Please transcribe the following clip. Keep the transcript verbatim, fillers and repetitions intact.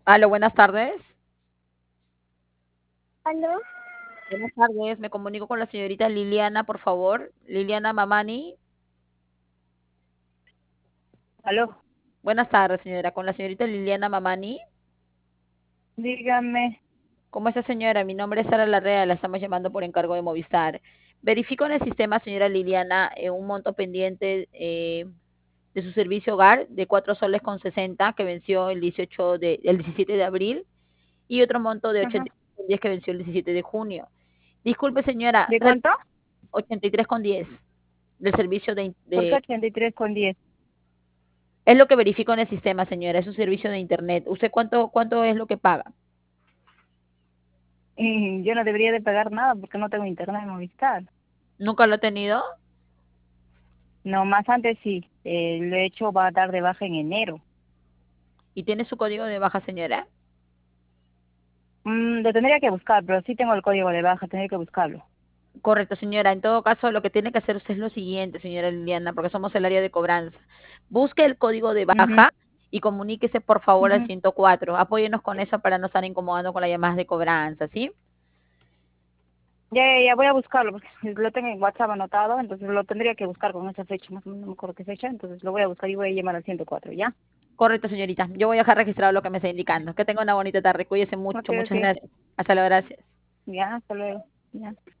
Aló, buenas tardes. ¿Aló? Buenas tardes, me comunico con la señorita Liliana, por favor. Liliana Mamani. ¿Aló? Buenas tardes, señora. Con la señorita Liliana Mamani. Dígame. ¿Cómo está, señora? Mi nombre es Sara Larrea, la estamos llamando por encargo de Movistar. Verifico en el sistema, señora Liliana, eh, un monto pendiente eh, de su servicio hogar de cuatro soles con sesenta que venció el dieciocho de, el diecisiete de abril y otro monto de Ajá. ochenta y tres con diez que venció el diecisiete de junio. Disculpe, señora, ¿De cuánto? ochenta y tres con diez del servicio de, ¿Por qué de ochenta y tres con diez? Es lo que verifico en el sistema, señora, es un servicio de internet. ¿Usted cuánto, cuánto es lo que paga? Y yo no debería de pagar nada porque no tengo internet en Movistar. ¿Nunca lo ha tenido? No, más antes sí. Eh, lo he hecho, va a dar de baja en enero. ¿Y tiene su código de baja, señora? Mm, lo tendría que buscar, pero sí tengo el código de baja, tendría que buscarlo. Correcto, señora. En todo caso, lo que tiene que hacer usted es lo siguiente, señora Liliana, porque somos el área de cobranza. Busque el código de Ujú, baja y comuníquese, por favor, al ujú. ciento cuatro. Apóyenos con eso para no estar incomodando con las llamadas de cobranza, ¿sí? Ya, ya, ya voy a buscarlo porque lo tengo en WhatsApp anotado, entonces lo tendría que buscar con esa fecha, más o menos no me acuerdo qué fecha, entonces lo voy a buscar y voy a llamar al ciento cuatro, ¿ya? Correcto, señorita. Yo voy a dejar registrado lo que me está indicando. Que tenga una bonita tarde. Cuídese Ok, mucho. Muchas ok. gracias. Hasta luego. Gracias. Ya, hasta luego. Ya.